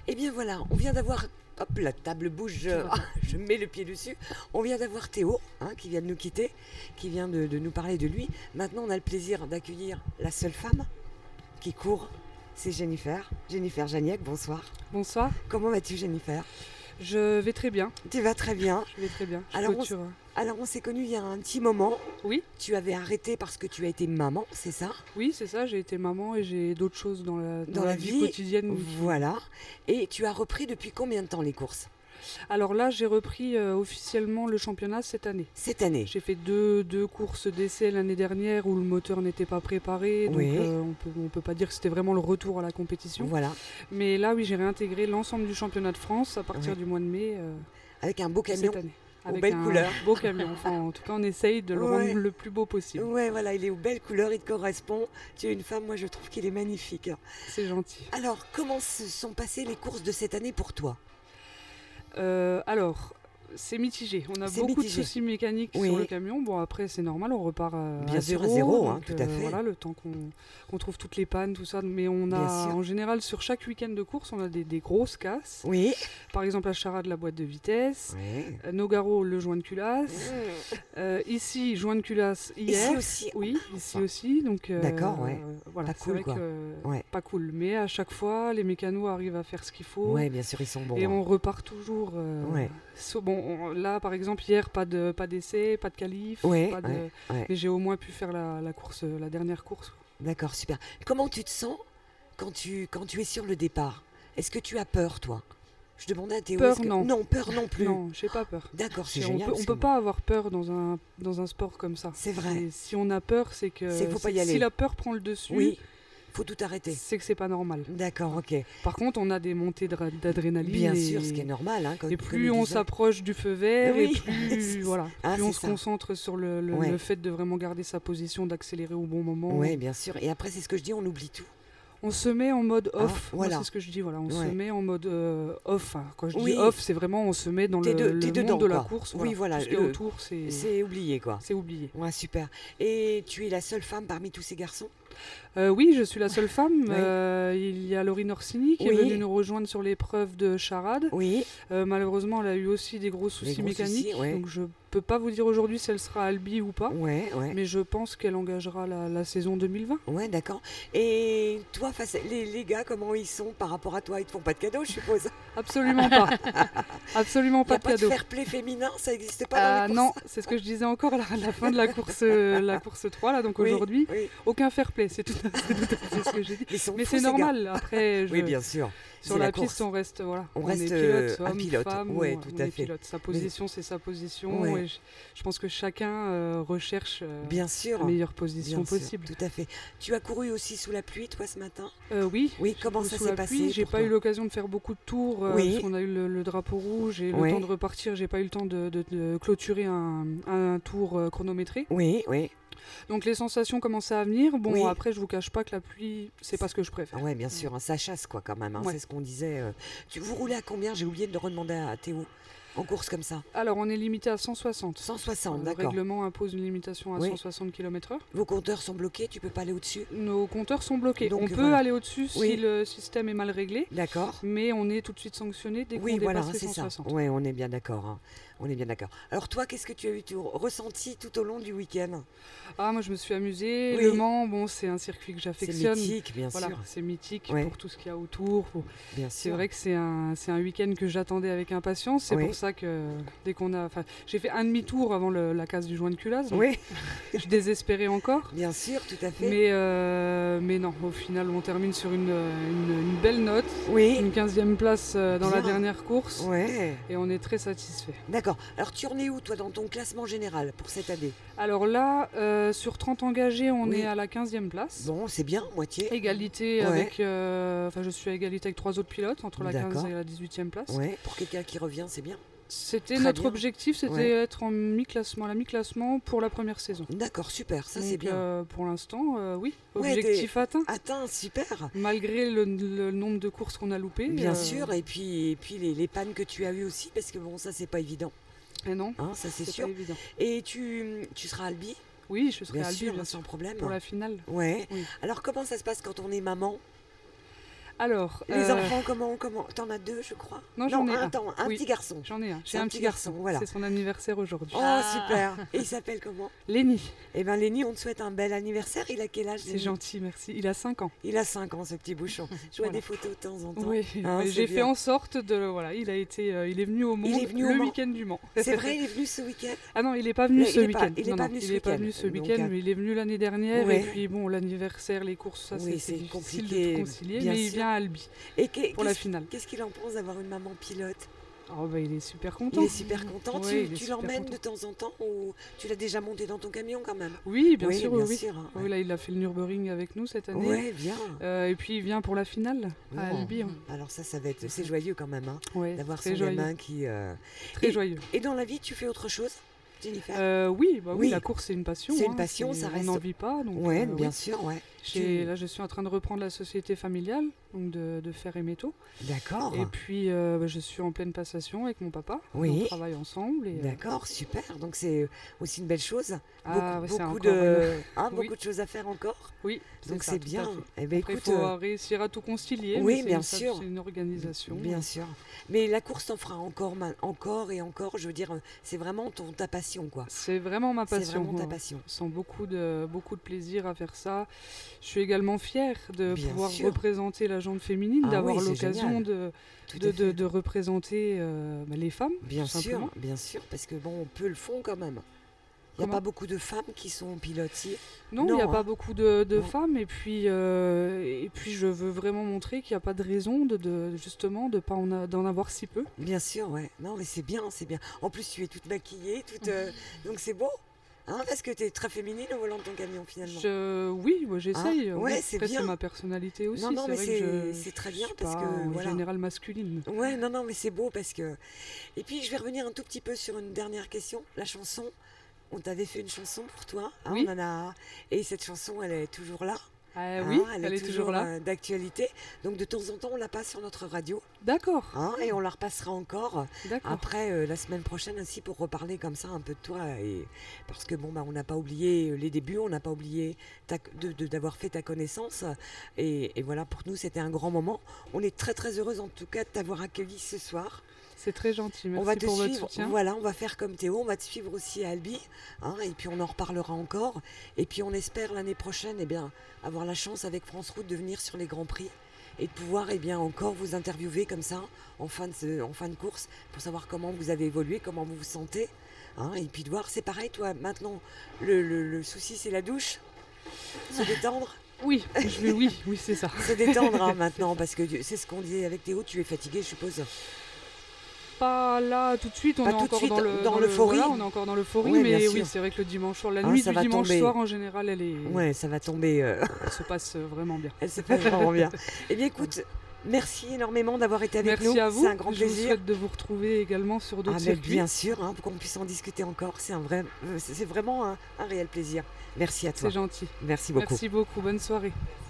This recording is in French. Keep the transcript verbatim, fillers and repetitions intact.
Eh bien voilà, on vient d'avoir... Hop, la table bouge, je, je mets le pied dessus. On vient d'avoir Théo, hein, qui vient de nous quitter, qui vient de, de nous parler de lui. Maintenant, on a le plaisir d'accueillir la seule femme qui court, c'est Jennifer. Jennifer Janiac, bonsoir. Bonsoir. Comment vas-tu, Jennifer ? Je vais très bien. Tu vas très bien. Je vais très bien. Je alors, clôture. on, alors, on s'est connus il y a un petit moment. Oui. Tu avais arrêté parce que tu as été maman, c'est ça ? Oui, c'est ça. J'ai été maman et j'ai d'autres choses dans la, dans dans la la vie, vie quotidienne. Voilà. Et tu as repris depuis combien de temps les courses ? Alors là, j'ai repris euh, officiellement le championnat cette année. Cette année. J'ai fait deux, deux courses d'essai l'année dernière où le moteur n'était pas préparé. Donc Oui. euh, on peut, on peut pas dire que c'était vraiment le retour à la compétition. Voilà. Mais là, oui, j'ai réintégré l'ensemble du championnat de France à partir Oui. du mois de mai euh, Avec un beau camion. cette année. Aux Avec belles un couleurs. beau camion. Enfin, en tout cas, on essaye de le Ouais. rendre le plus beau possible. Ouais, voilà, il est aux belles couleurs, il te correspond. Tu es une femme, moi je trouve qu'il est magnifique. C'est gentil. Alors, comment se sont passées les courses de cette année pour toi ? Euh, alors, c'est mitigé. On a C'est beaucoup mitigé. de soucis mécaniques Oui. sur le camion. Bon, après, c'est normal, on repart à, Bien à sûr, à zéro. zéro, hein, donc, tout à fait. Voilà, le temps qu'on qu'on trouve toutes les pannes, tout ça. Mais on Bien a, sûr. en général, sur chaque week-end de course, on a des, des grosses casses. Oui. Par exemple, à Charade, la boîte de vitesse. Oui. Euh, Nogaro, le joint de culasse. Euh, ici, joint de culasse hier. Ici aussi. Oui, ici aussi. Donc, euh, D'accord, ouais. euh, voilà, Pas c'est cool, vrai quoi. que, Ouais. pas cool. Mais à chaque fois, les mécanos arrivent à faire ce qu'il faut. Ouais, bien sûr, ils sont bons. Et hein. on repart toujours. euh, Ouais. so- bon, on- là, par exemple, hier, pas de pas d'essai, pas de qualif. Ouais, pas de- ouais, ouais. Mais j'ai au moins pu faire la, la course, euh, la dernière course. D'accord, super. Comment tu te sens quand tu, quand tu es sur le départ ? Est-ce que tu as peur, toi ? Je demandais à Théo. Peur, est-ce que- non. Non, peur non plus. Non, j'ai pas peur. D'accord, c'est Et on génial. peut, on parce peut que- pas avoir peur dans un, dans un sport comme ça. C'est vrai. Et si on a peur, c'est que C'est faut pas y c'est- aller. si la peur prend le dessus, Oui, faut tout arrêter. c'est que c'est pas normal. D'accord, ok. Par contre, on a des montées dra- d'adrénaline. Bien et, sûr, ce qui est normal. Hein, comme- et comme plus il on disait. s'approche du feu vert, Oui. et plus, voilà, Ah, plus on c'est se ça. concentre sur le, le- Ouais. le fait de vraiment garder sa position, d'accélérer au bon moment. Oui, bien sûr. Et après, c'est ce que je dis, on oublie tout. On se met en mode Ah, off. Moi, voilà. c'est ce que je dis. Voilà, on Ouais. se met en mode euh, off. Enfin, quand je Oui. dis off, c'est vraiment on se met dans T'es le, de- le t'es monde dedans, de la quoi. course. Oui, voilà, Tout ce qu'il y a le- autour, c'est C'est oublié, quoi. c'est oublié. Ouais, super. Et tu es la seule femme parmi tous ces garçons ? Euh, oui, je suis la seule femme. Oui. Euh, il y a Laurine Orsini qui Oui. est venue nous rejoindre sur l'épreuve de Charade. Oui. Euh, malheureusement, elle a eu aussi des gros soucis gros mécaniques. soucis, ouais. Donc, je peux pas vous dire aujourd'hui si elle sera à Albi ou pas. Ouais, ouais. Mais je pense qu'elle engagera la, la saison deux mille vingt. Ouais, d'accord. Et toi, face à- les, les gars, comment ils sont par rapport à toi ? Ils te font pas de cadeaux, je suppose. Absolument pas. Absolument Il n'y pas a de pas de cadeau. fair play féminin, ça n'existe pas Ah dans les non, courses. c'est ce que je disais encore à la, à la fin de la course, euh, la course trois, là, donc Oui, aujourd'hui. oui. Aucun fair play, c'est tout, à- c'est tout à fait ce que j'ai dit. Ils sont Mais fous, c'est ces gars. normal, après, je- Oui, bien sûr. sur c'est la, la piste, course. on reste, voilà, On on, reste, est euh, pilote, un homme, pilote. femme, Ouais, on, tout on à est fait. pilote. Sa position, c'est sa position, Ouais. et je, je pense que chacun euh, recherche euh, Bien sûr. la meilleure position Bien sûr, possible. tout à fait. Tu as couru aussi sous la pluie, toi, ce matin ? Euh, oui. Oui, comment Sous ça la s'est pluie, passé j'ai pour pas toi eu l'occasion de faire beaucoup de tours euh, Oui. parce qu'on a eu le, le drapeau rouge et le Oui. temps de repartir. J'ai pas eu le temps de, de- de clôturer un, un tour euh, chronométré. Oui, oui. Donc les sensations commençaient à venir. Bon, Oui. après, je vous cache pas que la pluie, c'est pas ce que je préfère. Ouais, bien sûr, hein, ça chasse quoi quand même, hein, Ouais. c'est ce qu'on disait. euh. Tu, vous roulez à combien ? J'ai oublié de le redemander à Théo. En course comme ça Alors, on est limité à cent soixante. cent soixante, le d'accord. règlement impose une limitation à Oui. cent soixante kilomètres heure. Vos compteurs sont bloqués, tu peux pas aller au-dessus ? Nos compteurs sont bloqués. Donc, on peut voilà. aller au-dessus Oui. si le système est mal réglé, D'accord. mais on est tout de suite sanctionné dès qu'on Oui, voilà, dépasse les c'est ça. cent soixante. Ouais, on est bien d'accord. hein. On est bien d'accord. Alors toi, qu'est-ce que tu as eu tu as ressenti tout au long du week-end ? Ah, moi, je me suis amusée. Oui. Le Mans, bon, c'est un circuit que C'est j'affectionne. mythique, bien Voilà, sûr. c'est mythique Ouais. pour tout ce qu'il y a autour. pour- Bien C'est sûr. vrai que c'est un, c'est un week-end que j'attendais avec impatience. C'est Oui. pour ça que dès qu'on a, enfin, j'ai fait un demi-tour avant le- la case du joint de culasse. donc Oui, Je désespérais encore. bien sûr, tout à fait. Mais, euh, mais non, au final, on termine sur une, une- une belle note. Oui. Une quinzième place euh, dans la Bien. dernière course. Ouais. Et on est très satisfait. D'accord. Alors tu en es où toi dans ton classement général pour cette année ? Alors là, euh, sur trente engagés, on Oui. est à la quinzième place. Bon, c'est bien, moitié. Égalité Ouais. avec. euh, Enfin, je suis à égalité avec trois autres pilotes, entre la D'accord. quinze et la dix-huitième place. Ouais, pour quelqu'un qui revient, c'est bien. C'était Très notre bien. objectif, c'était Ouais. être en mi-classement, à la mi-classement pour la première saison. D'accord, super, ça Donc, c'est bien. euh, pour l'instant, euh, oui, Ouais, objectif atteint. Atteint, super. Malgré le, le nombre de courses qu'on a loupées. Bien euh, sûr, et puis, et puis les, les pannes que tu as eues aussi, parce que bon, ça c'est pas évident, Et non, hein, ça c'est c'est sûr. pas évident. Et tu, tu seras à Albi, Oui, je serai bien à Albi, sûr, bien hein, sûr, sans problème. pour la finale. Ouais. Oui. Alors comment ça se passe quand on est maman ? Alors, Les euh, enfants, comment, comment T'en as deux, je crois. Non, j'en ai un. attends, un Oui. petit garçon. j'en ai un. C'est J'ai un un petit petit garçon, garçon. voilà. C'est son anniversaire aujourd'hui. Oh, Ah. super. Et il s'appelle comment? Lenny, Eh bien, Lenny, on te souhaite un bel anniversaire. Il a quel âge, c'est Lenny? gentil, merci. Il a cinq ans. Il a cinq ans, ce petit bouchon. Je vois Voilà. des photos de temps en temps. Oui, Hein, mais c'est j'ai fait bien. en sorte de. Voilà, il a été, euh, il est venu au monde est venu au le Mans. week-end du Mans. C'est vrai, il est venu ce week-end. Ah non, il n'est pas venu Mais ce il est pas- week-end. il est Non, pas non, venu ce il est pas week-end. venu ce Donc, week-end, euh, mais il est venu l'année dernière. Ouais. Et puis bon, l'anniversaire, les courses, ça Oui, c'est c'est c'est difficile compliqué, de tout concilier. bien Mais il sûr. vient à Albi Et qu'est- pour la qu'est-ce finale. qu'est-ce qu'il en pense d'avoir une maman pilote? Oh bah il est super content. Il est super content. Ouais, tu il est tu super l'emmènes content. de temps en temps ou tu l'as déjà monté dans ton camion quand même? Oui, bien Oui, sûr, bien oui. oui. sûr, hein, Oui, ouais. là il a fait le Nürburgring avec nous cette année. Ouais, bien. Euh, et puis il vient pour la finale à Oh. Albi. hein. Alors ça, ça va être, c'est joyeux quand même, hein, Ouais, d'avoir très son joyeux. gamin qui. euh, Très Et- joyeux. Et dans la vie, tu fais autre chose, Jennifer? Euh, oui, bah oui, Oui. la course c'est une passion. C'est une hein, passion, c'est- ça On reste- n'en vit pas. Donc, Ouais, euh, bien oui. sûr, ouais. J'ai- Tu- Là je suis en train de reprendre la société familiale, donc de, de fer et métaux. D'accord. Et puis euh, bah, je suis en pleine passation avec mon papa. Oui. On travaille ensemble. Et, euh, D'accord, super. Donc c'est aussi une belle chose. Ah, beaucoup ouais, c'est beaucoup encore de, une- hein, Oui. beaucoup de choses à faire encore. Oui, Donc ça, c'est tout à bien. fait. Eh ben, Après, il écoute, faut euh, euh, réussir à tout concilier. oui, mais c'est bien une fa- sûr. C'est une organisation. bien sûr. Mais la course t'en fera encore, ma- encore et encore. Je veux dire, euh, c'est vraiment ton, ta passion, quoi. C'est vraiment ma C'est passion. vraiment ta ouais. passion. Je sens beaucoup de, beaucoup de plaisir à faire ça. Je suis également fière de Bien pouvoir sûr. représenter la jante féminine, Ah d'avoir oui, c'est l'occasion génial. de, Tout de, à de, fait. de représenter euh, bah, les femmes. Bien tout sûr, simplement. bien sûr, parce que bon, peu le font quand même. Il n'y a Comment pas beaucoup de femmes qui sont pilotes, si. Non, il n'y a Non, pas hein. beaucoup de, de Non. femmes. Et puis, euh, et puis, je veux vraiment montrer qu'il n'y a pas de raison de, de justement de pas en a- d'en avoir si peu. Bien sûr, ouais. Non, mais c'est bien, c'est bien. En plus, tu es toute maquillée, toute, euh, donc c'est beau. Hein, parce que tu es très féminine au volant de ton camion, finalement. Je, oui, moi j'essaye. Hein oui. ouais, c'est Après, bien. c'est ma personnalité aussi. Non, non, mais vrai c'est- que je- c'est très je bien suis parce pas que, en voilà. général masculine. Ouais, non, non, mais c'est beau parce que. Et puis, je vais revenir un tout petit peu sur une dernière question. La chanson, on t'avait fait une chanson pour toi. Hein, Oui. on en a. Et cette chanson, elle est toujours là. Ah hein, oui, elle, est toujours là. euh, d'actualité. Donc, de temps en temps, on la passe sur notre radio. D'accord, Hein, et on la repassera encore d'accord. après euh, la semaine prochaine aussi pour reparler comme ça un peu de toi. Et... Parce que bon, bah, on n'a pas oublié les débuts, on n'a pas oublié ta- de- de- d'avoir fait ta connaissance. Et, et voilà, pour nous, c'était un grand moment. On est très très heureuse en tout cas de t'avoir accueilli ce soir. C'est très gentil. Merci on va te pour votre suivre, soutien. voilà, on va faire comme Théo, on va te suivre aussi à Albi, hein, et puis on en reparlera encore. Et puis on espère l'année prochaine, eh bien, avoir la chance avec France Route de venir sur les Grands Prix et de pouvoir, eh bien, encore vous interviewer comme ça en fin de, ce- en fin de course pour savoir comment vous avez évolué, comment vous vous sentez, hein, et puis de voir, c'est pareil, toi, maintenant, le, le- le souci c'est la douche, se détendre. Oui, je vais, oui, oui, c'est ça. Se détendre hein, maintenant, parce que c'est ce qu'on disait avec Théo, tu es fatigué, je suppose. Pas là tout de suite, on Pas est tout de encore suite, dans le dans l'euphorie. voilà, on est encore dans l'euphorie, Ouais, bien mais sûr. oui, c'est vrai que le dimanche soir, la Hein, nuit ça du va dimanche tomber. soir en général, elle est, Ouais, ça va tomber. euh, elle se passe vraiment bien. Elle se passe vraiment bien. Eh bien, écoute, merci énormément d'avoir été avec Merci nous. à vous. C'est un grand Je vous plaisir. souhaite de vous retrouver également sur Ah, d'autres mais circuits. bien sûr, hein, pour qu'on puisse en discuter encore. C'est un vrai, euh, c'est c'est vraiment un, un réel plaisir. Merci à toi. C'est gentil. Merci beaucoup. Merci beaucoup. Bonne soirée.